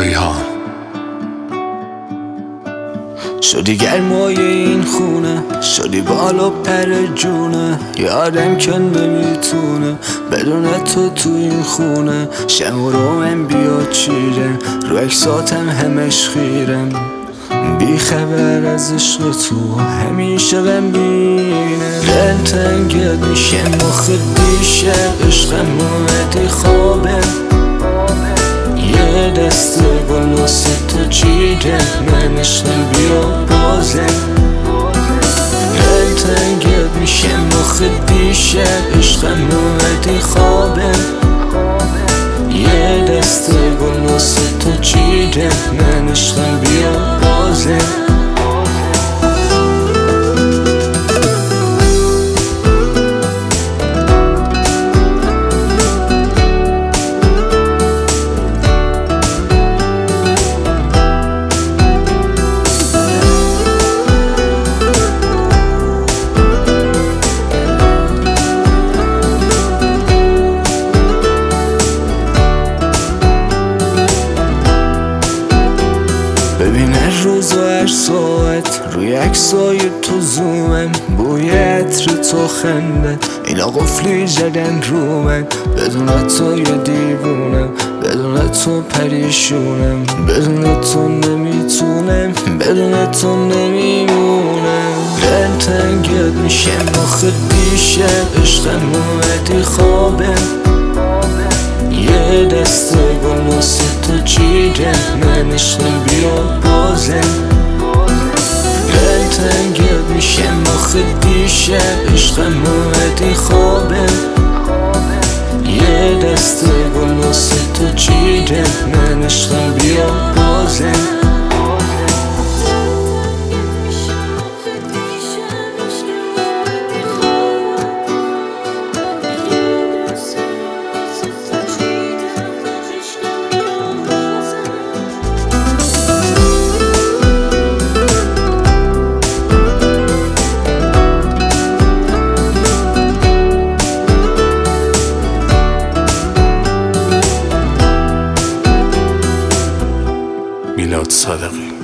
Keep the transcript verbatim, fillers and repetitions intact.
ریحان. شدی گرمای این خونه، شدی بالا پر جونه، یادم که نمیتونه بدون تو تو این خونه. شم و رومم بیاد چیره، رو اکساتم همش خیرم، بی خبر از عشق تو همیشه غمگینه. دل تنگت میشه مخ دیشه، عشقم اومدی خوابم، یه دست گل واسه تو چیده، من عشقم بیا بازم. دل تنگت میشه مخ دیشه، عشقم اومدی خوابم، یه دست گل واسه تو چیده، من عشقم بیا بازم. ببینه روز و هر ساعت روی عکسای تو زومم، بوی عطر تو خنده اینا قفلی زدن رو من. بدون تو یه دیوونم، بدون تو پریشونم، بدون تو نمیتونم، بدون تو نمیمونم. دل تنگت میشه مخ دیشه، عشقم اومدی خوابم، یه دست گل واسه تو چیده، من عشقم بیا بازم. دل تنگت میشه مخ دیشه، عشقم اومدی خوابم، یه دست گل واسه تو چیده، من عشقم بیا بازم. میلاد صادقی.